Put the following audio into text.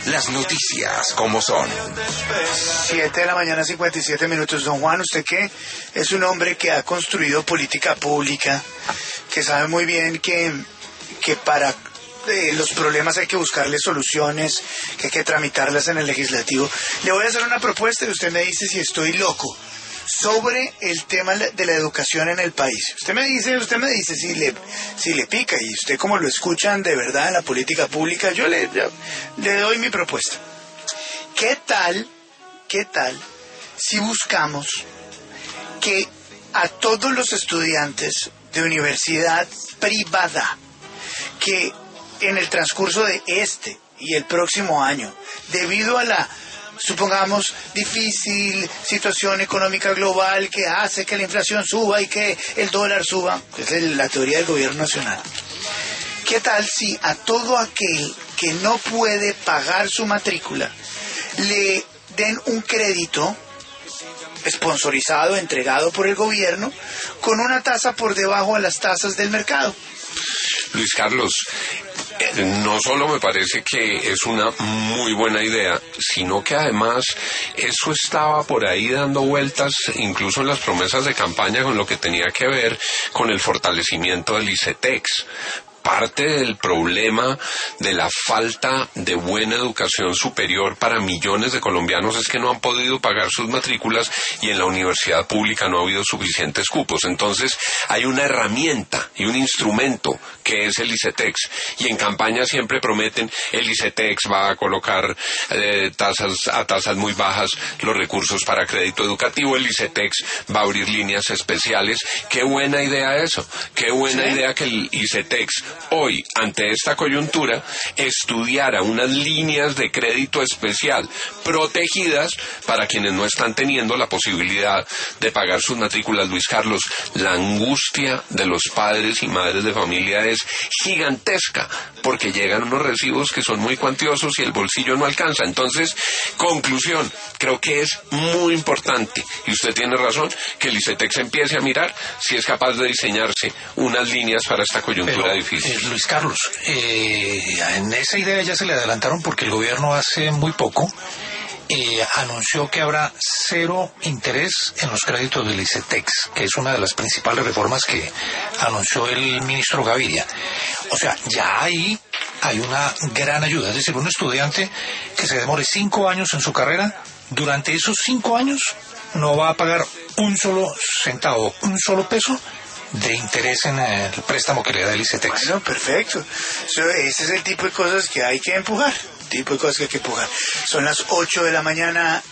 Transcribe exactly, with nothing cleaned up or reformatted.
Las noticias como son. Siete de la mañana, cincuenta y siete minutos. Don Juan, usted que es un hombre que ha construido política pública, que sabe muy bien que, que para eh, los problemas hay que buscarle soluciones, que hay que tramitarlas en el legislativo. Le voy a hacer una propuesta y usted me dice si estoy loco sobre el tema de la educación en el país. Usted me dice, usted me dice si le, si le pica, y usted como lo escuchan de verdad en la política pública, yo le, yo, le doy mi propuesta. ¿Qué tal, qué tal si buscamos que a todos los estudiantes de universidad privada que en el transcurso de este y el próximo año, debido a la, supongamos, difícil situación económica global que hace que la inflación suba y que el dólar suba, que es la teoría del gobierno nacional, ¿qué tal si a todo aquel que no puede pagar su matrícula le den un crédito sponsorizado, entregado por el gobierno, con una tasa por debajo de las tasas del mercado? Luis Carlos, no solo me parece que es una muy buena idea, sino que además eso estaba por ahí dando vueltas, incluso en las promesas de campaña, con lo que tenía que ver con el fortalecimiento del ICETEX. Parte del problema de la falta de buena educación superior para millones de colombianos es que no han podido pagar sus matrículas y en la universidad pública no ha habido suficientes cupos. Entonces hay una herramienta y un instrumento que es el ICETEX, y en campaña siempre prometen el ICETEX va a colocar eh, tasas a tasas muy bajas los recursos para crédito educativo, el ICETEX va a abrir líneas especiales. Qué buena idea eso, qué buena ¿Sí? idea que el ICETEX hoy, ante esta coyuntura, estudiara unas líneas de crédito especial protegidas para quienes no están teniendo la posibilidad de pagar sus matrículas. Luis Carlos, la angustia de los padres y madres de familia es gigantesca, porque llegan unos recibos que son muy cuantiosos y el bolsillo no alcanza. Entonces, conclusión, creo que es muy importante, y usted tiene razón, que el ICETEX empiece a mirar si es capaz de diseñarse unas líneas para esta coyuntura Pero, difícil. Eh, Luis Carlos, eh, en esa idea ya se le adelantaron porque el gobierno hace muy poco eh, anunció que habrá cero interés en los créditos del ICETEX, que es una de las principales reformas que anunció el ministro Gaviria. O sea, ya ahí hay una gran ayuda. Es decir, un estudiante que se demore cinco años en su carrera, durante esos cinco años no va a pagar un solo centavo, un solo peso de interés en el préstamo que le da el ICETEX. Bueno, perfecto. So, ese es el tipo de cosas que hay que empujar. Tipo de cosas que hay que empujar. Son las ocho de la mañana.